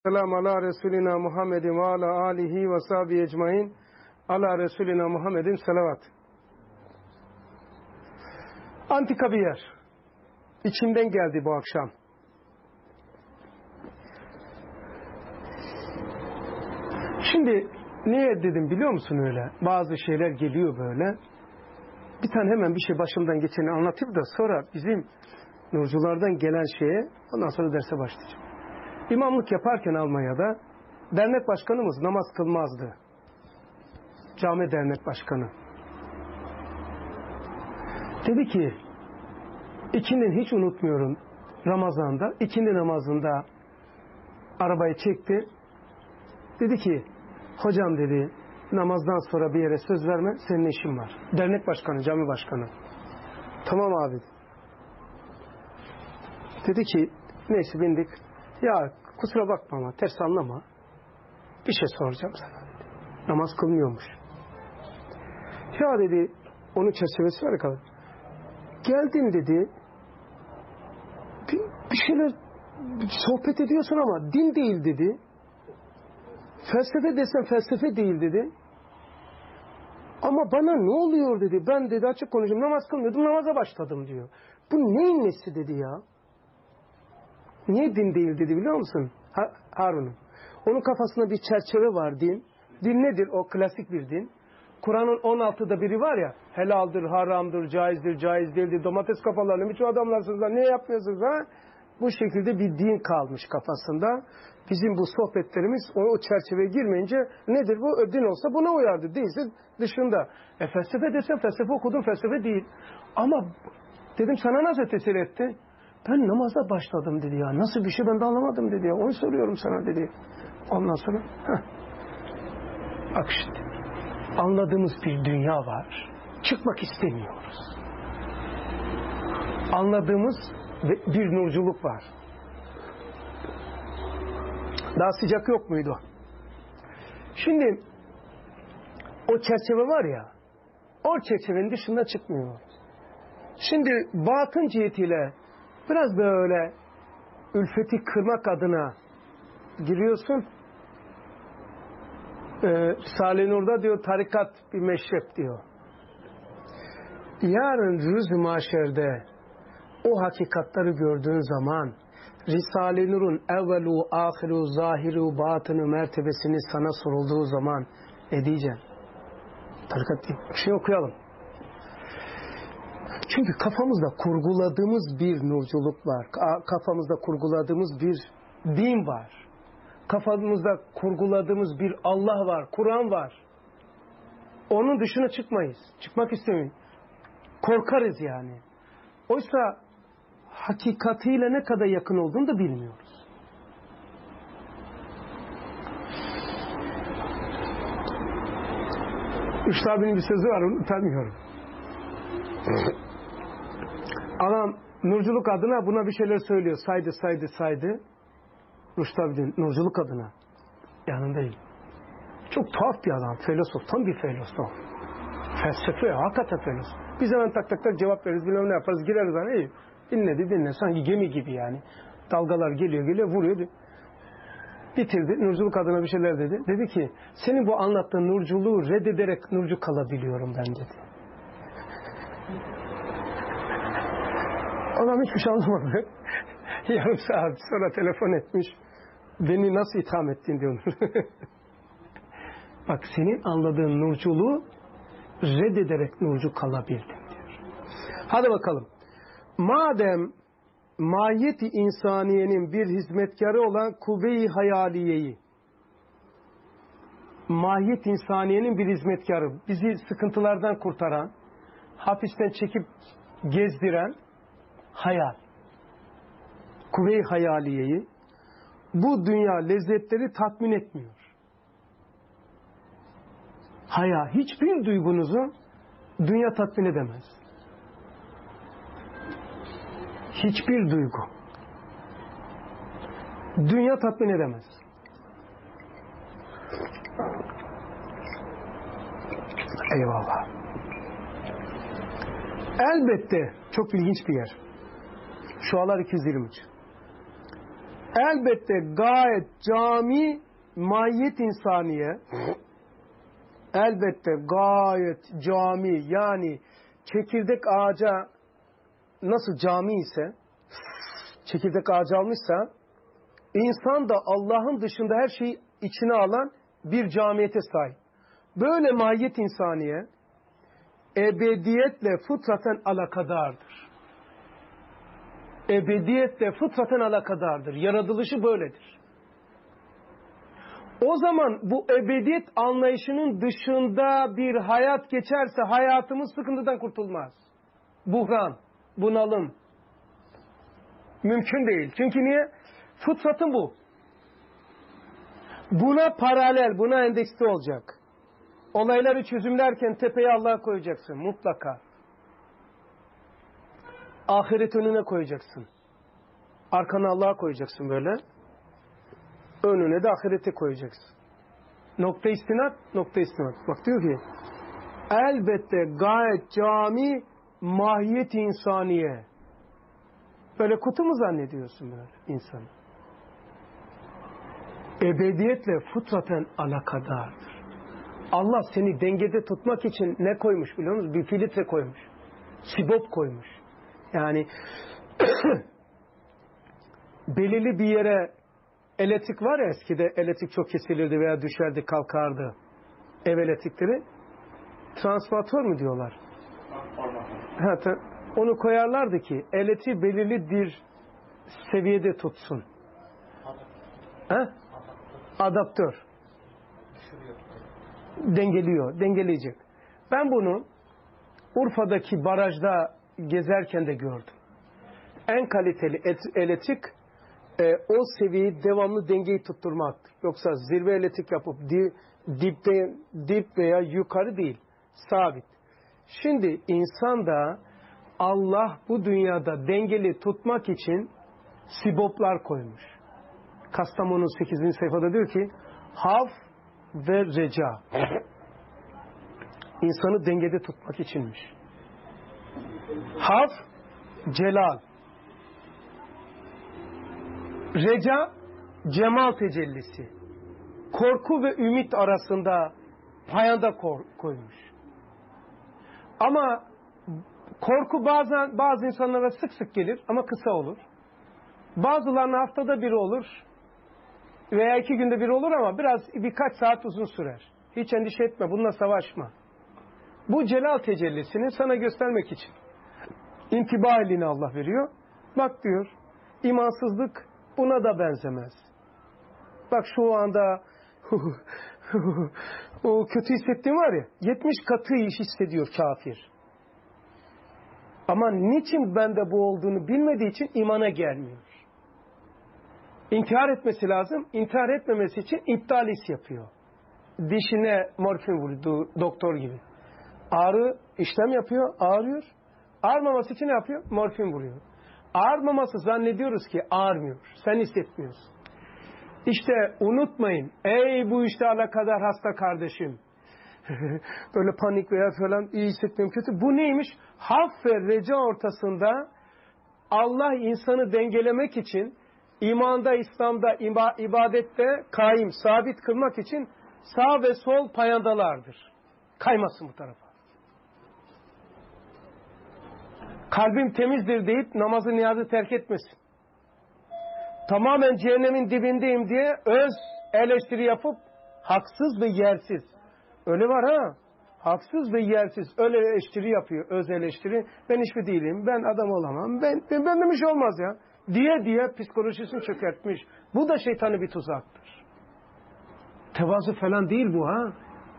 Selamu ala Resulina Muhammedin ve ala alihi ve sahbihi ecmain. Ala Resulina Muhammedin selavat. Antika bir yer. İçimden geldi bu akşam. Şimdi niye dedim biliyor musun öyle? Bazı şeyler geliyor böyle. Bir tane hemen bir şey başımdan geçeni anlatayım da sonra bizim nurculardan gelen şeye ondan sonra derse başlayacağım. İmamlık yaparken Almanya'da dernek başkanımız namaz kılmazdı. Cami dernek başkanı. Dedi ki ikindin hiç unutmuyorum Ramazan'da ikindi namazında arabayı çekti. Dedi ki hocam dedi namazdan sonra bir yere söz verme senin işin var. Dernek başkanı, cami başkanı. Tamam abi. Dedi ki neyse bindik. Ya kusura bakma ama ters anlama. Bir şey soracağım sana dedi. Namaz kılmıyormuş. Ya dedi onun çerçevesi var kadar. Geldin dedi. Bir şeyler sohbet ediyorsun ama din değil dedi. Felsefe desen felsefe değil dedi. Ama bana ne oluyor dedi. Ben dedi açık konuşayım namaz kılmıyordum namaza başladım diyor. Bu neyin nesi dedi ya. Niye din değil dedi biliyor musun Harun'um? Onun kafasında bir çerçeve var din. Din nedir? O klasik bir din. Kur'an'ın 16'da biri var ya helaldir, haramdır, caizdir, caiz değildir. Domates kafalarını birçok adamlarsınız da niye yapmıyorsunuz ha? Bu şekilde bir din kalmış kafasında. Bizim bu sohbetlerimiz o çerçeveye girmeyince nedir bu? Din olsa buna uyardı. Değilse dışında. Felsefe desen felsefe okudum felsefe değil. Ama dedim sana nasıl tesir etti? Ben namaza başladım dedi ya. Nasıl bir şey ben de anlamadım dedi ya. Onu soruyorum sana dedi. Ondan sonra bak işte anladığımız bir dünya var. Çıkmak istemiyoruz. Anladığımız bir nurculuk var. Daha sıcak yok muydu? Şimdi o çerçeve var ya o çerçevenin dışında çıkmıyor. Şimdi batın cihetiyle biraz böyle ülfeti kırmak adına giriyorsun. Salih Nur'da diyor tarikat bir meşrep diyor. Yarın rüz-ü mahşerde o hakikatları gördüğün zaman Risale-i Nur'un evvelu, ahiru, zahiru, batını mertebesini sana sorulduğu zaman ne diyeceksin? Tarikat değil. Bir şey okuyalım. Çünkü kafamızda kurguladığımız bir nurculuk var. Kafamızda kurguladığımız bir din var. Kafamızda kurguladığımız bir Allah var. Kur'an var. Onun dışına çıkmayız. Çıkmak istemiyoruz. Korkarız yani. Oysa hakikatiyle ne kadar yakın olduğunu da bilmiyoruz. Üstad abinin bir sözü var, onu utanmıyorum. Adam nurculuk adına buna bir şeyler söylüyor. Saydı. Rüştü abinin nurculuk adına. Yanındayım. Çok tuhaf bir adam. Filosof. Tam bir filosof. Felsefe. Hakikaten filosof. Biz hemen tak cevap veririz. Bilmem ne yaparız. Gireriz. Hani, dinle. Sanki gemi gibi yani. Dalgalar geliyor vuruyor. Bitirdi. Nurculuk adına bir şeyler dedi. Dedi ki senin bu anlattığın nurculuğu reddederek nurcu kalabiliyorum ben dedi. Adam hiçbir şey anlamadı. Yarım saat sonra telefon etmiş. Beni nasıl itham ettin diyor. Bak senin anladığın nurculuğu reddederek nurcu kalabildim diyor. Hadi bakalım. Madem mahiyeti insaniyenin bir hizmetkarı olan kuvve-i hayaliyeyi mahiyet insaniyenin bir hizmetkarı bizi sıkıntılardan kurtaran hapisten çekip gezdiren hayal kuvve-i hayaliyeyi bu dünya lezzetleri tatmin etmiyor. Hayal hiçbir duygunuzu dünya tatmin edemez. Hiçbir duygu dünya tatmin edemez. Eyvallah. Elbette çok ilginç bir yer. Şualar 223. elbette gayet cami mahiyet insaniye, elbette gayet cami, yani çekirdek ağaca nasıl cami ise, çekirdek ağacı almışsa, insan da Allah'ın dışında her şeyi içine alan bir camiyete sahip. Böyle mahiyet insaniye ebediyetle fıtraten alakadardır. Ebediyetle fıtraten alakadardır. Yaratılışı böyledir. O zaman bu ebediyet anlayışının dışında bir hayat geçerse hayatımız sıkıntıdan kurtulmaz. Buhran, bunalım. Mümkün değil. Çünkü niye? Fıtratın bu. Buna paralel, buna endeksli olacak. Olayları çözümlerken tepeye Allah'a koyacaksın mutlaka. Ahiret önüne koyacaksın. Arkana Allah'a koyacaksın böyle. Önüne de ahirete koyacaksın. Nokta istinat, nokta istinat. Bak diyor ki, elbette gayet cami mahiyet insaniye. Böyle kutu mu zannediyorsun böyle insanı? Ebediyetle fıtraten alakadardır. Allah seni dengede tutmak için ne koymuş biliyor musunuz? Bir filtre koymuş. Sibop koymuş. Yani belirli bir yere elektrik var ya, eskide elektrik çok kesilirdi veya düşerdi kalkardı. Ev elektrikleri. Transformatör mü diyorlar? Onu koyarlardı ki elektriği belirli bir seviyede tutsun. Adaptör. Dengeliyor, dengeleyecek. Ben bunu Urfa'daki barajda gezerken de gördüm. En kaliteli elektrik o seviyeyi devamlı dengeyi tutturmaktır. Yoksa zirve elektrik yapıp dip veya yukarı değil, sabit. Şimdi insan da Allah bu dünyada dengeli tutmak için siboplar koymuş. Kastamonu 8. sayfada diyor ki haf ve reca. İnsanı dengede tutmak içinmiş. Haf, celal. Reca, cemal tecellisi. Korku ve ümit arasında payanda koymuş. Ama korku bazen bazı insanlara sık sık gelir ama kısa olur. Bazılarına haftada biri olur veya 2 günde biri olur ama birkaç saat uzun sürer. Hiç endişe etme, bununla savaşma. Bu celal tecellisini sana göstermek için intibah elini Allah veriyor. Bak diyor, imansızlık buna da benzemez. Bak şu anda o kötü hissettiğim var ya, 70 katı iş hissediyor kafir. Ama niçin bende bu olduğunu bilmediği için imana gelmiyor. İntihar etmesi lazım. İntihar etmemesi için iptal his yapıyor. Dişine morfin vurdu doktor gibi. Ağrı işlem yapıyor, ağrıyor. Ağrımaması için ne yapıyor? Morfin vuruyor. Ağrımaması zannediyoruz ki ağrmıyor. Sen hissetmiyorsun. İşte unutmayın. Ey bu işte alakadar hasta kardeşim. Böyle panik veya falan iyi hissetmiyorum kötü. Bu neymiş? Haf ve reca ortasında Allah insanı dengelemek için imanda, İslam'da, ibadette kaim, sabit kılmak için sağ ve sol payandalardır. Kaymasın bu tarafa. Kalbim temizdir deyip namazı niyazı terk etmesin. Tamamen cehennemin dibindeyim diye öz eleştiri yapıp haksız ve yersiz. Öyle var ha. Haksız ve yersiz öyle eleştiri yapıyor, öz eleştiri. Ben hiçbir değilim, ben adam olamam, ben bir şey olmaz ya. Diye psikolojisini çökertmiş. Bu da şeytanı bir tuzaktır. Tevazu falan değil bu ha.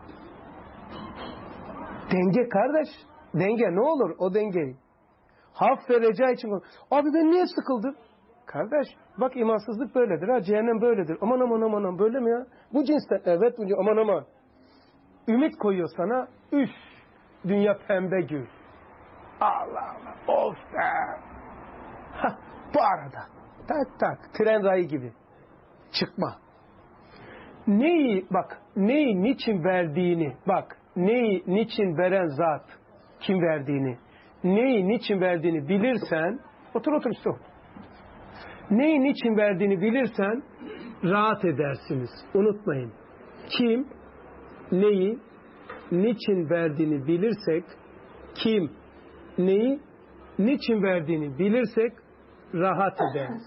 Denge kardeş. Denge ne olur o dengeyi. Haf ve reca için. Abi ben niye sıkıldım? Kardeş bak imansızlık böyledir ha. Cehennem böyledir. Aman böyle mi ya? Bu cinsten evet aman. Ümit koyuyor sana. Üf. Dünya pembe gül. Allah Allah. Of be. Bu arada. Tak. Tren rayı gibi. Çıkma. Neyi niçin verdiğini neyi niçin veren zat kim verdiğini neyi niçin verdiğini bilirsen otur işte. neyin için verdiğini bilirsen rahat edersiniz. Unutmayın. Kim neyi niçin verdiğini bilirsek, kim neyi niçin verdiğini bilirsek rahat ederiz.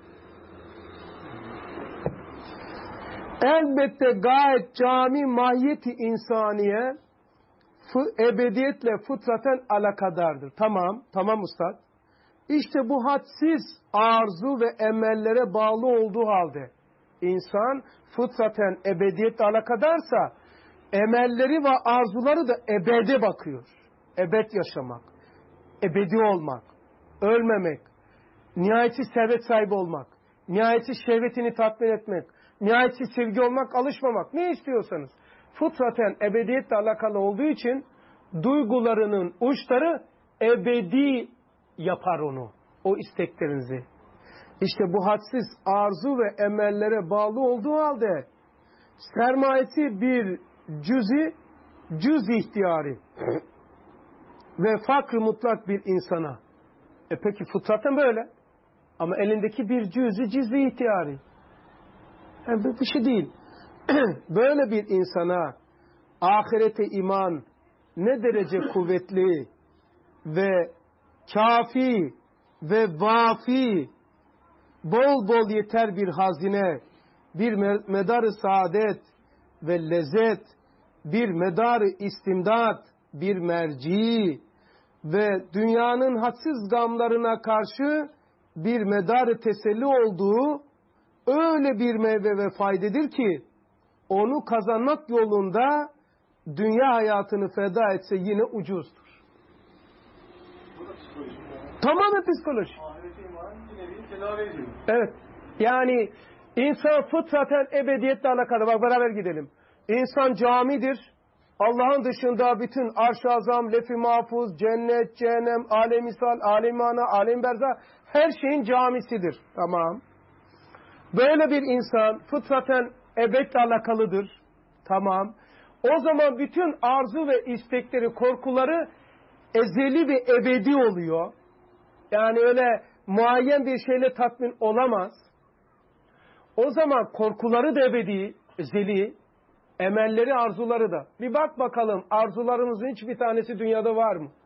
Elbette gayet cami mahiyeti insaniye ebediyetle fıtraten alakadardır. Tamam ustad. İşte bu hadsiz arzu ve emellere bağlı olduğu halde insan fıtraten ebediyetle alakadarsa emelleri ve arzuları da ebede bakıyor. Ebed yaşamak, ebedi olmak, ölmemek, nihayetsiz servet sahibi olmak, nihayetsiz şehvetini tatmin etmek, nihayetsiz sevgi olmak, alışmamak. Ne istiyorsanız. Fıtraten ebediyetle alakalı olduğu için duygularının uçları ebedi yapar onu. O isteklerinizi. İşte bu hadsiz arzu ve emellere bağlı olduğu halde sermayesi bir cüz ihtiyari ve fakr mutlak bir insana. Peki fıtraten böyle. Ama elindeki bir cüz-i ihtiyari. Yani bir şey değil. Böyle bir insana ahirete iman ne derece kuvvetli ve kafi ve vafi, bol bol yeter bir hazine, bir medarı saadet ve lezzet, bir medarı istimdat, bir merci ve dünyanın hadsiz gamlarına karşı bir medarı teselli olduğu öyle bir meyve ve faydedir ki onu kazanmak yolunda dünya hayatını feda etse yine ucuzdur. Tamamen psikoloji. Evet. Yani insan fıtraten ebediyetle alakalı. Bak beraber gidelim. İnsan camidir. Allah'ın dışında bütün arş-ı azam, lef-i mahfuz, cennet, cehennem, alem-i misal, alem-i mana, alem-i berza her şeyin camisidir. Tamam. Böyle bir insan fıtraten ebedle alakalıdır. Tamam. O zaman bütün arzu ve istekleri, korkuları ezeli ve ebedi oluyor. Yani öyle muayyen bir şeyle tatmin olamaz. O zaman korkuları da ebedi, ezeli, emelleri, arzuları da. Bir bak bakalım arzularımızın hiçbir tanesi dünyada var mı?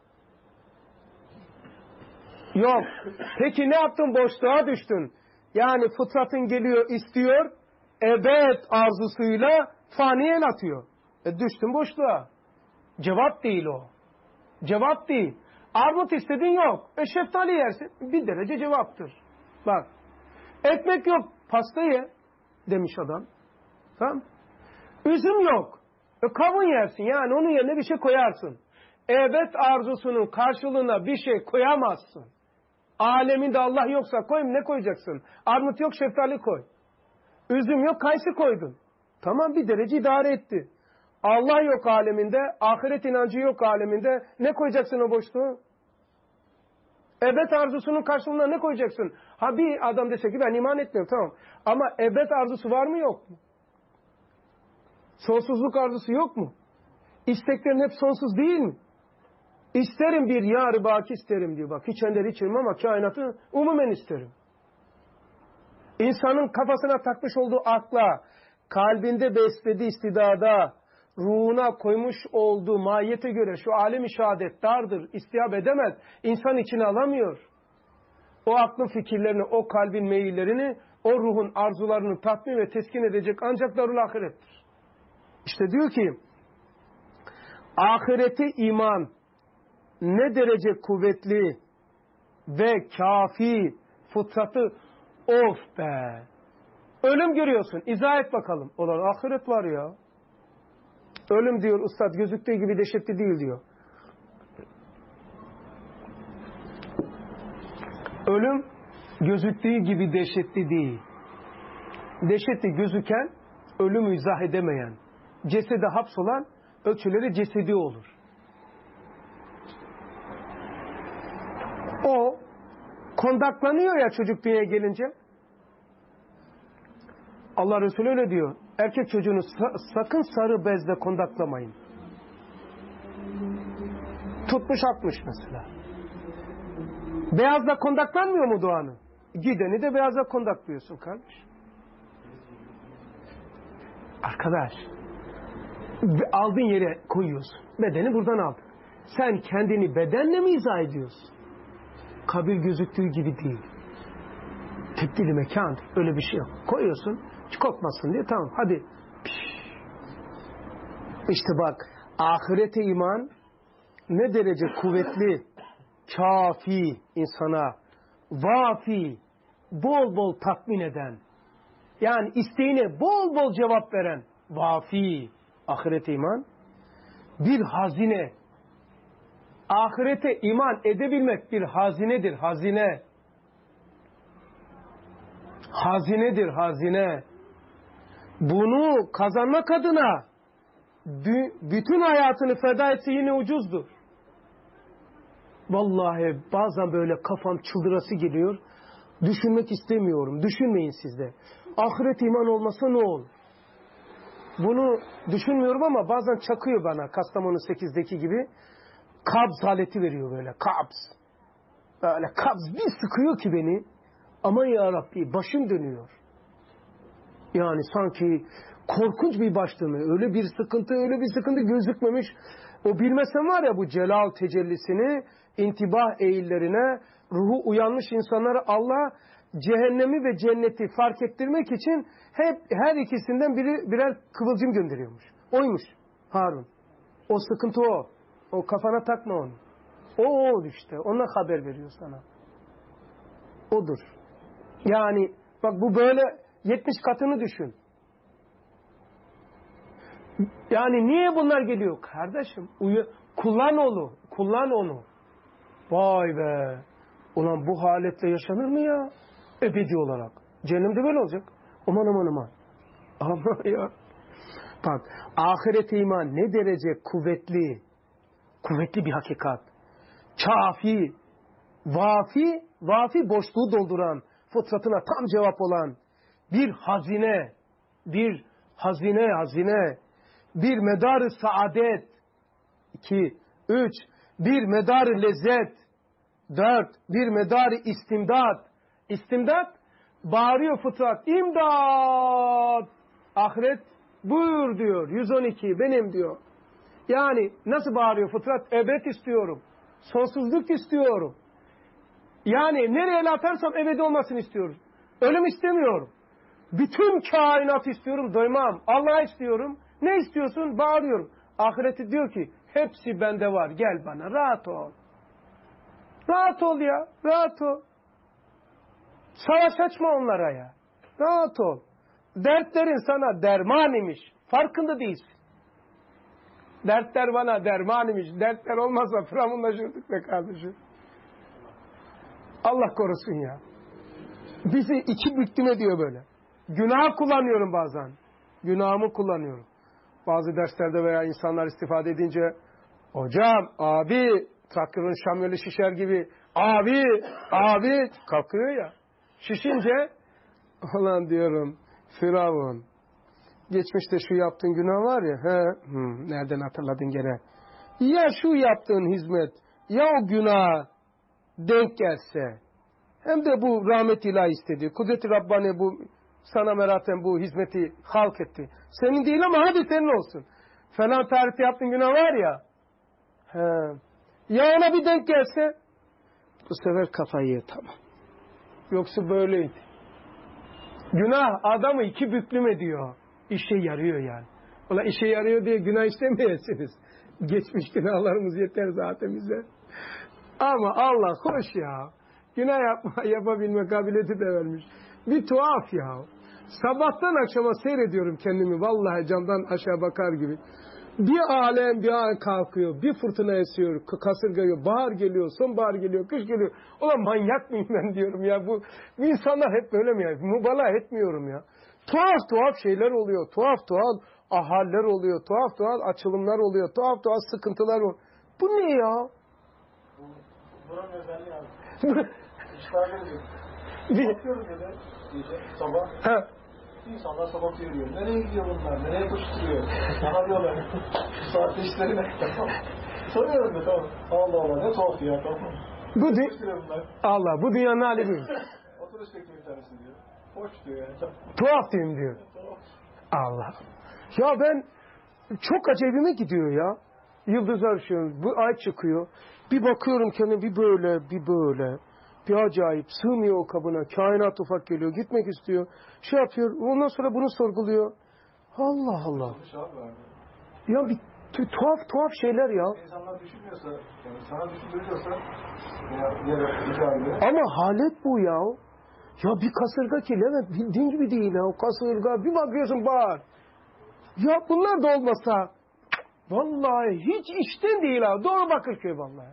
Yok. Peki ne yaptın? Boşluğa düştün. Yani fıtratın geliyor, istiyor, ebed arzusuyla faniye el atıyor. Düştün boşluğa. Cevap değil o. Cevap değil. Armut istedin yok. Şeftali yersin. Bir derece cevaptır. Bak. Ekmek yok. Pasta ye. Demiş adam. Tamam. Üzüm yok. Kavun yersin. Yani onun yerine bir şey koyarsın. Evet arzusunun karşılığına bir şey koyamazsın. Aleminde Allah yoksa koyayım ne koyacaksın? Armut yok şeftali koy. Üzüm yok kayısı koydun. Tamam bir derece idare etti. Allah yok aleminde, ahiret inancı yok aleminde. Ne koyacaksın o boşluğu? Ebed arzusunun karşılığına ne koyacaksın? Ha bir adam dese ki ben iman etmiyorum tamam. Ama ebed arzusu var mı yok mu? Sonsuzluk arzusu yok mu? İsteklerin hep sonsuz değil mi? İsterim bir yar-ı baki isterim diyor bak. Hiç ender içerim ama kainatı umumen isterim. İnsanın kafasına takmış olduğu akla, kalbinde beslediği istidada, ruhuna koymuş olduğu mahiyete göre şu alem-i şehadet dardır, istihab edemez. İnsan içine alamıyor. O aklın fikirlerini, o kalbin meyillerini, o ruhun arzularını tatmin ve teskin edecek ancak darul ahirettir. İşte diyor ki, ahirete iman ne derece kuvvetli ve kafi fıtratı of be. Ölüm görüyorsun. İzah et bakalım. Ulan ahiret var ya. Ölüm diyor ustad gözüktüğü gibi dehşetli değil diyor. Ölüm gözüktüğü gibi dehşetli değil. Dehşetli gözüken ölümü izah edemeyen, cesede hapsolan ölçüleri cesedi olur. O kondaklanıyor ya çocuk dünyaya gelince. Allah Resulü öyle diyor. Erkek çocuğunu sakın sarı bezle kondaklamayın. Tutmuş atmış mesela. Beyazla kondaklanmıyor mu doğanı? Gideni de beyaza kondaklıyorsun kardeş. Arkadaş, aldığın yere koyuyorsun. Bedeni buradan aldın. Sen kendini bedenle mi izah ediyorsun? Kabir gözüktüğü gibi değil. Tebdili mekandır. Öyle bir şey yok. Koyuyorsun, hiç korkmasın diye, tamam hadi. İşte bak, ahirete iman ne derece kuvvetli, kafi insana, vafi, bol bol tatmin eden, yani isteğine bol bol cevap veren, vafi ahirete iman, bir hazine. Ahirete iman edebilmek bir hazinedir, hazine. Hazinedir, hazine. Bunu kazanmak adına bütün hayatını feda etse yine ucuzdur. Vallahi bazen böyle kafam çıldırası geliyor. Düşünmek istemiyorum. Düşünmeyin siz de. Ahiret iman olmasa ne olur? Bunu düşünmüyorum ama bazen çakıyor bana. Kastamonu 8'deki gibi. Kabz haleti veriyor böyle. Kabz. Böyle kabz bir sıkıyor ki beni. Aman ya Rabbi, başım dönüyor. Yani sanki korkunç bir baş dönüyor. Öyle bir sıkıntı gözükmemiş. O bilmesen var ya, bu celal tecellisini, intibah eğillerine, ruhu uyanmış insanlara Allah cehennemi ve cenneti fark ettirmek için hep her ikisinden birer kıvılcım gönderiyormuş. Oymuş Harun. O sıkıntı o. O kafana takma onu. O işte. Ona haber veriyor sana. Odur. Yani bak, bu böyle 70 katını düşün. Yani niye bunlar geliyor? Kardeşim kullan onu. Kullan onu. Vay be. Ulan bu haletle yaşanır mı ya? Ebedi olarak. Cehennemde böyle olacak. Aman aman aman. Ama ya. Bak, ahiret iman ne derece kuvvetli. Kuvvetli bir hakikat. Kafi. Vafi boşluğu dolduran, fıtratına tam cevap olan bir hazine. Bir hazine. Bir medarı saadet. 2, 3. Bir medarı lezzet. 4. Bir medarı istimdat. İstimdat, bağırıyor fıtrat. İmdat! Ahiret buyur diyor. 112 benim diyor. Yani nasıl bağırıyor fıtrat? Ebed istiyorum. Sonsuzluk istiyorum. Yani nereye el atarsam ebedi olmasını istiyorum. Ölüm istemiyorum. Bütün kainat istiyorum, doymam. Allah istiyorum. Ne istiyorsun? Bağırıyorum. Ahireti diyor ki hepsi bende var. Gel bana, rahat ol. Rahat ol ya. Rahat ol. Savaş açma onlara ya. Rahat ol. Dertlerin sana derman imiş. Farkında değilsin. Dertler bana derman imiş. Dertler olmazsa firavunlaşırdık be kardeşim. Allah korusun ya. Bizi iki büktüm ediyor böyle. Günah kullanıyorum bazen. Günahımı kullanıyorum. Bazı derslerde veya insanlar istifade edince, hocam, abi, traktörün şamyolu şişer gibi, abi kalkıyor ya. Şişince, ulan diyorum, Firavun, geçmişte şu yaptığın günah var ya, nereden hatırladın gene? Ya şu yaptığın hizmet, ya o günah denk gelse, hem de bu rahmet ilahi istedi. Kudret-i Rabbani bu sana meraten bu hizmeti halk etti. Senin değil ama hadi senin olsun. Falan tarihte yaptığın günah var ya. Ya ona bir denk gelse, bu sefer kafayı yer, tamam. Yoksa böyleydi. Günah adamı iki büklüm ediyor. İşe yarıyor yani. Ola işe yarıyor diye günah istemeyesiniz. Geçmiş günahlarımız yeter zaten bize. Ama Allah hoş ya. Günah yapabilme kabiliyeti de vermiş. Bir tuhaf ya. Sabahtan akşama seyrediyorum kendimi. Vallahi camdan aşağı bakar gibi. Bir alem kalkıyor. Bir fırtına esiyor. Kasırga geliyor. Bahar geliyor. Sonbahar geliyor. Kış geliyor. Ulan manyak mıyım ben diyorum ya. Bu insanlar hep böyle mi ya? Mübalağa etmiyorum ya. Tuhaf şeyler oluyor. Tuhaf haller oluyor. Tuhaf açılımlar oluyor. Tuhaf sıkıntılar oluyor. Bu ne ya? Buranın özelliği abi. İşler geliyor. Bakıyorum böyle sabah. İnsanlar sabah yürüyor. Nereye gidiyor bunlar? Nereye koşturuyor? Daha diyorlar. Şu saatte işleri ne? Soruyorum da tamam. Allah ne tuhaf ya tamam. Allah bu dünyanın hali değil. arkadaş bekliyor bir tanesi diyor. Hoş diyor yani. Tuhaf diyeyim diyor. Allah. Ya ben çok acayibime gidiyor ya. Yıldızlar ışıyor. Bu ay çıkıyor. Bir bakıyorum kendime bir böyle bir böyle. Bir acayip. Sığmıyor o kabına. Kainat ufak geliyor. Gitmek istiyor. Şey yapıyor. Ondan sonra bunu sorguluyor. Allah Allah. Ya bir tuhaf şeyler ya. İnsanlar düşünmüyorsa, yani sana düşündürüyorsa ama halet bu ya. Ya bir kasırga ki Levent bildiğin gibi değil ya. O kasırga bir bakıyorsun bağır. Ya bunlar da olmasa vallahi hiç işten değil ha. Doğru Bakırköy vallahi.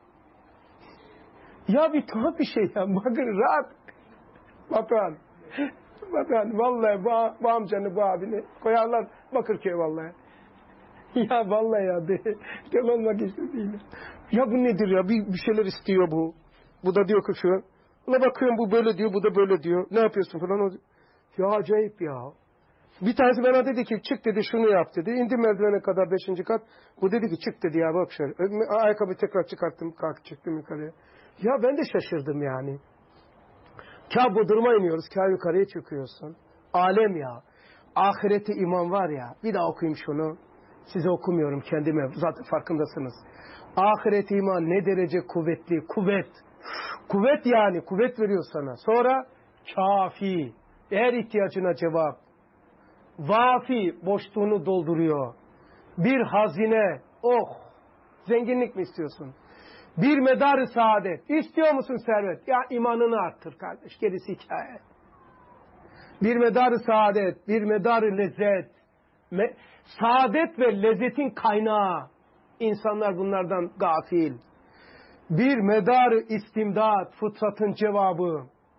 Ya bir tuhaf bir şey ya. Bakın rahat. Batuhan. Batuhan vallahi bu amcanı bu abini koyarlar Bakırköy vallahi. Ya vallahi ya. Gel olmak istediğim. Ya bu nedir ya? Bir şeyler istiyor bu. Bu da diyor ki şu. Ona bakıyorum bu böyle diyor, bu da böyle diyor. Ne yapıyorsun falan. Ya acayip ya. Bir tanesi bana dedi ki çık dedi şunu yap dedi. İndim merdivene kadar 5. kat. Bu dedi ki çık dedi ya bak şöyle. Ayakkabı tekrar çıkarttım kalk çıktım yukarıya. Ya ben de şaşırdım yani. Kâh Bodrum'a iniyoruz. Kâh yukarıya çıkıyorsun. Alem ya. Ahirete iman var ya. Bir daha okuyayım şunu. Size okumuyorum kendime. Zaten farkındasınız. Ahiret iman ne derece kuvvetli. Kuvvet. Kuvvet yani. Kuvvet veriyor sana. Sonra kafi. Her ihtiyacına cevap. Vafi. Boşluğunu dolduruyor. Bir hazine. Oh. Zenginlik mi istiyorsun? Bir medar-ı saadet. İstiyor musun servet? Ya imanını arttır kardeş. Gerisi hikaye. Bir medar-ı saadet. Bir medar-ı lezzet. Saadet ve lezzetin kaynağı. İnsanlar bunlardan gafil. Bir medar-ı istimdat, fıtratın cevabı.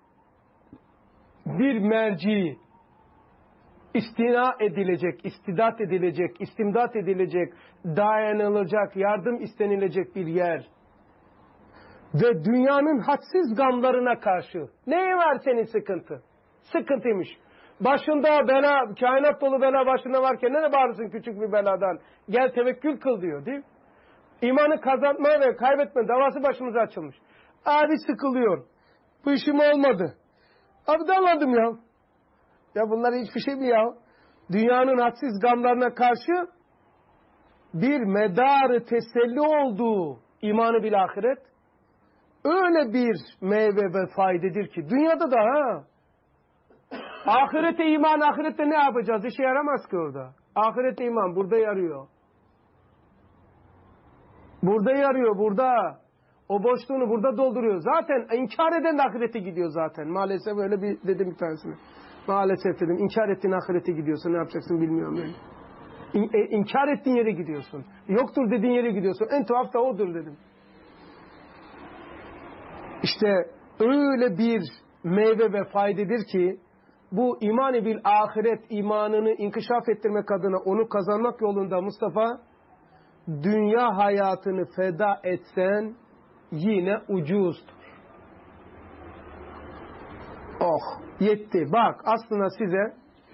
Bir merci, istina edilecek, istidat edilecek, istimdat edilecek, dayanılacak, yardım istenilecek bir yer. Ve dünyanın hadsiz gamlarına karşı. Neye var senin sıkıntı? Sıkıntıymış. Başında bela, kainat dolu bela başında varken ne bağırırsın küçük bir beladan? Gel tevekkül kıl diyor değil mi? İmanı kazanma ve kaybetme davası başımıza açılmış. Abi sıkılıyor. Bu işim olmadı. Abi darladım ya. Ya bunlar hiçbir şey mi ya? Dünyanın hadsiz gamlarına karşı bir medarı teselli olduğu imanı bil ahiret öyle bir meyve ve faydedir ki dünyada da ha. Ahirete iman, ahirette ne yapacağız? İşe yaramaz ki orada. Ahirete iman burada yarıyor. Burada yarıyor, burada. O boşluğunu burada dolduruyor. Zaten inkar eden de ahirete gidiyor zaten. Maalesef öyle bir dedim bir tanesine. Maalesef dedim. İnkar ettiğin ahirete gidiyorsun. Ne yapacaksın bilmiyorum yani. İnkar ettiğin yere gidiyorsun. Yoktur dediğin yere gidiyorsun. En tuhaf da odur dedim. İşte öyle bir meyve ve faydedir ki bu iman-ı bil ahiret imanını inkişaf ettirmek adına onu kazanmak yolunda Mustafa dünya hayatını feda etsen yine ucuzdur. Oh yetti. Bak aslında size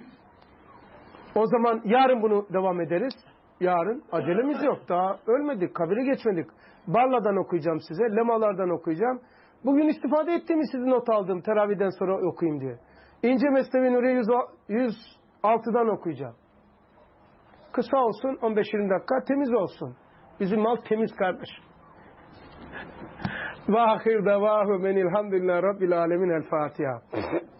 o zaman yarın bunu devam ederiz. Yarın acelemiz yok. Daha ölmedik. Kabire geçmedik. Barla'dan okuyacağım size. Lemalardan okuyacağım. Bugün istifade ettiğimi sizi not aldım. Teravihden sonra okuyayım diye. İnce Mesnevi Nuriye 106'dan okuyacağım. Kısa olsun 15-20 dakika temiz olsun. Bizim mal temiz kardeş. Ve ahir devahu menilhamdülillah Rabbil alemin el Fatiha.